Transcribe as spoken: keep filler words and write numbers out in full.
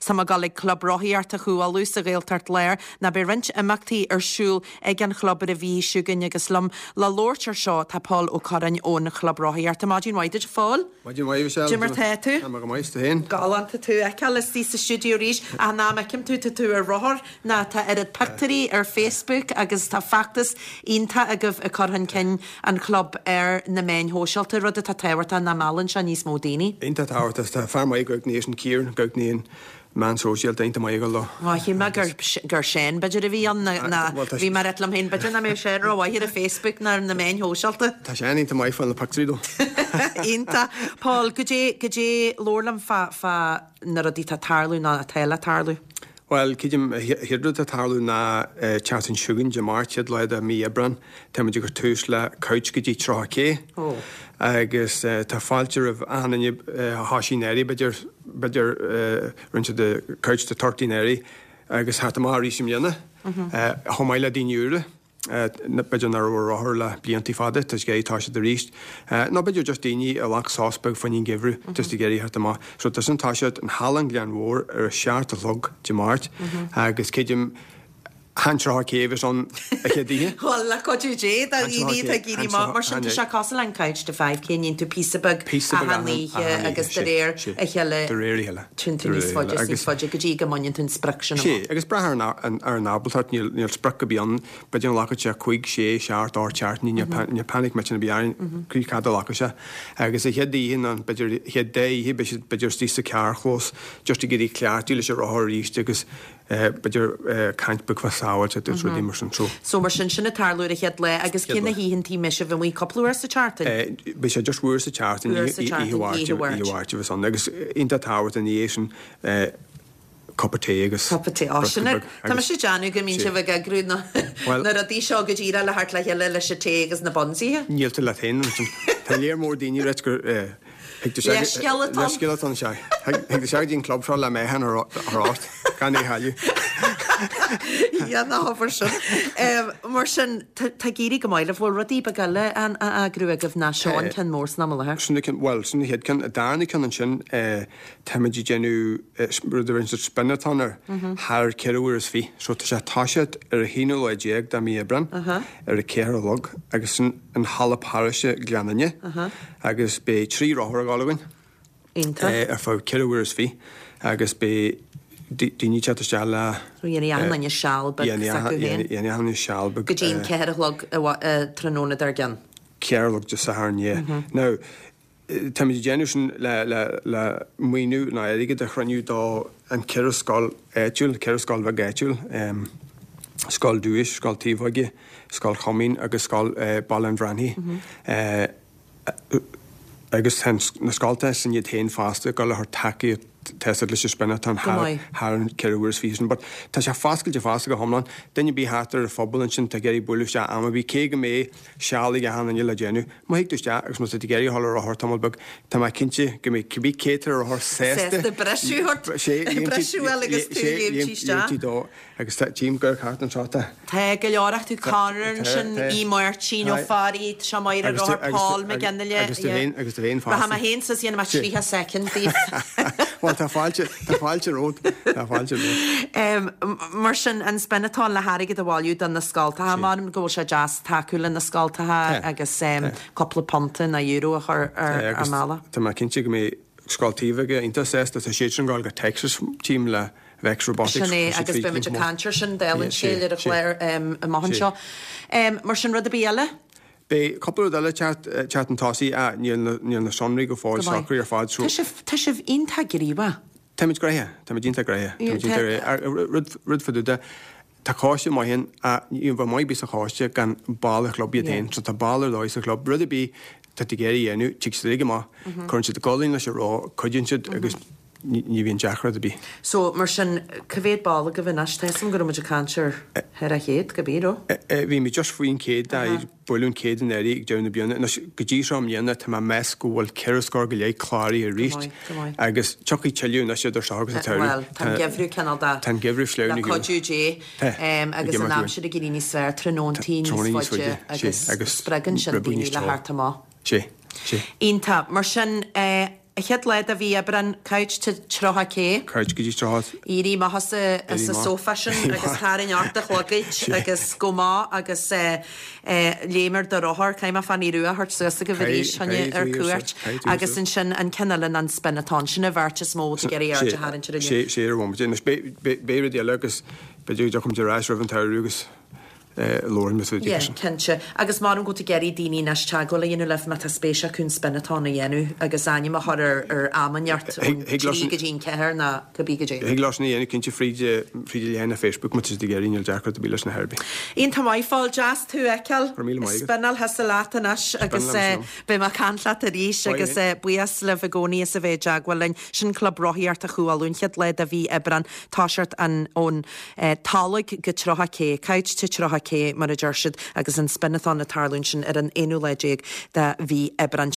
sa ma galig club rohiart a chuúil lús a réaltart léir na be rint imachtaí ar siúl ag an club a bhí siúgan agus lom la lóirtar seo tá Paul ó Corain ón club rohiart a mágin waidid fáil. Mágin waidid seo. Jimmer Tetu. Am go maiste hen. Galanta tú ag calas tí sa studio ríis a ná mecim tú tú ar rohar na tá ar picturí ar Facebook agus tá factus ínta a goh a Corain cin an club ar na main hóseilta rud a tá tehairta na málan se níos mó daoine. Ínta táhairtas tá farmaí goag níos an cír goag níon man sosial dainte mai go lo. Wa hi ma gur gur shen beidir a bhí an na bhí mar etlam hen beidir na mé sé ro hi a Facebook na na main hóseilta. Tá sé inte mai fan na pactrí do. Ínta Paul go dé go dé lórlam fa fa na rodita tarlú na teile tarlú. Well, kidim hirdut a tarlú na chatin sugan je marchid leid a mi ebran temid gur tús le couch gotí trachké agus tá fáiltir of anine hasínéri beidir beidir rinse de couch de tortínéri agus hat mar rísim jenne homaile díúre na beidir na rohar le blianttí fada tas gé tá de ríist na beidir just daoine a lach sáspeg fanin givru just i géirí hat má so tas an táisiid an hallan glean mhór ar a seart a log de mát agus céidim hanrá céhs an a chédí. Well le coú dé a í a gíí má mar sin se cos an caiid de five céinn tú písabag a haní agus de réir a cheile réile agus fáide go dtí go mainin tún spprasin. sé agus breth ar an nábaltart níl spra go bíon beidir an lacha se chuig sé seart áteart ní panic me na bíarin crí cad lacha se agus a chédí hin an beidir he dé hí beidir tí sa cearchlós just i gurí cleartí lei se ráthíiste agus beidir caiint be sáilte dus rudí mar an tro. So mar sin sinna tarlú a chead le agus cinna híhinn tí meise bh mí coplúir sa charta. Bei sé just bhuair sa charta íhhairte bh san agus inta táhairt an éisian coppaté agus Coppaté á sinna Tá sé deanú go mín se bheith a grúna na a dí seo go dtíra le hart le heile leis sé té agus na bonsaíthe. Nílta le hen Tá léar mór daoine réit gur Skeleton se. Heag se dín clubsá le méhan arát gan é haú. Ja náhar sin. Mar sin tá géirí go maiile bhil rodí be gaile an agrú a goh ná seáin cin mórs ná le. Sinna well sinna héad cin a dána cin an sin teimiidí genú ruidir spinnetánar thar ceúir is fi, so tá sé táisiid ar a híú le déag da mí ebran ar a céar log agus an hallapáise gleananne agus be trí ráthir a gálahain ar fá ceúir is fi agus be Dini chat se le Rhéana anna seál Dhéana anna seál go dtíon ceirlog tróna ar gan. Ceirlog de saharné. No Tá déanú le le muoinú na aige de chraniú dá an ceir sáil éitiúil ceir sáil bh géitiúil sáil dúis sáil tíomhaige sáil chomín agus sáil ball an bhrannaí agus na sáilta san iad tain fásta go le th takeí tested leis spinne an haar an ceúir vísin, but tá sé fáscail de fásta go homlan, dunne bí hátar a fphobal an sin tá géirí buú se am bhí cé go mé seála a hána le déanú, má hiú te agus mu géirí hall a thtambalbag tá mai cinnte go mé cibí cétar a th sésta breisiú agus dó agus tím gur chat an sáta. Tá go leoracht tú cáan sin í martín ó farí se maiir a rápáil me ganile agus agus bhéon fá. Ha hén sa síana mar tríthe second tí. Tá fáilte tá fáilte ród tá fáilte ród. Mar sin an spennatá le háige a bháilú an na sáilta ha mar go sé jazz takeúil na sáiltathe agus coppla ponta na euro ar ar mála. Tá mai cinnte go mé sáiltíige inta sésta tá sé an gáil go Texas tím le Vex Robotics. Sinné agus be a cancer sin délann séidir a chléir a mahan seo. Mar sin rud a bíile? Bei couple of other chat chat and tossy at near near the sunray go forward soccer your father so Tishif inta gríba Temid greia temid inta greia rid rid for the tá cáiste mai hen a íon bh mai bí a cháiste gan ball a club iad so tá ball lois a club rud a bí tá géirí enú tí ige má chun si a gáín leis rá chuidinn siad agus ní bhíon deachra a bí. So mar sin cohvéad ball go bhnas team go muidir cancer her a héad go bíró? Bhí mi just faoin céad a bolún céad an éí ag deanna bíonna go dtí sem dhéanana tá mes go bhfuil ceirascóir go léh chláirí a ríist agus tuchaí teú na siad ar segus a teir. Well tá gehrú Canada Tá gehrú fleúna coúé agus an am siad a gí ní sfr tróntíí agus spregan sin daoine le háartá. sé sé. Ínta mar sin Chéad leid a bhí ebran couch te trocha cé. Couch go dtí tráth. Írí má has a sofa sin agus táirn artach lugaid agus go má agus lémar do rothir caiim a fan í ruúa hart suasa go bhí senne ar cuairt agus in sin an cinnnelan an spinnatá sin a bhirte smó a geirí ar háann sé sé ar bhm béad agus beú de chum de ráis rah an tairúgus Lauren mit yeah, kense agus mar go te geri dini nas chagola yenu lef na ta spécia kun spennatana yenu agus anim a har ar ar amanjart gin keher na kabigé. Hig lasni yenu kinse fride fride lena Facebook mat de geri in Jack de bilas na herbi. In ta mai fall jazz tu ekel spennal hasalata nas agus be ma canla a ríis agus buas le vagoni a ve jagwalin sin club rohiart a chualún het le a vi ebran tashart an on talig getroha ke couch te troha cé mar a deirsid agus an spinnatán na tarlún sin ar an éú leidéig de bhí ebran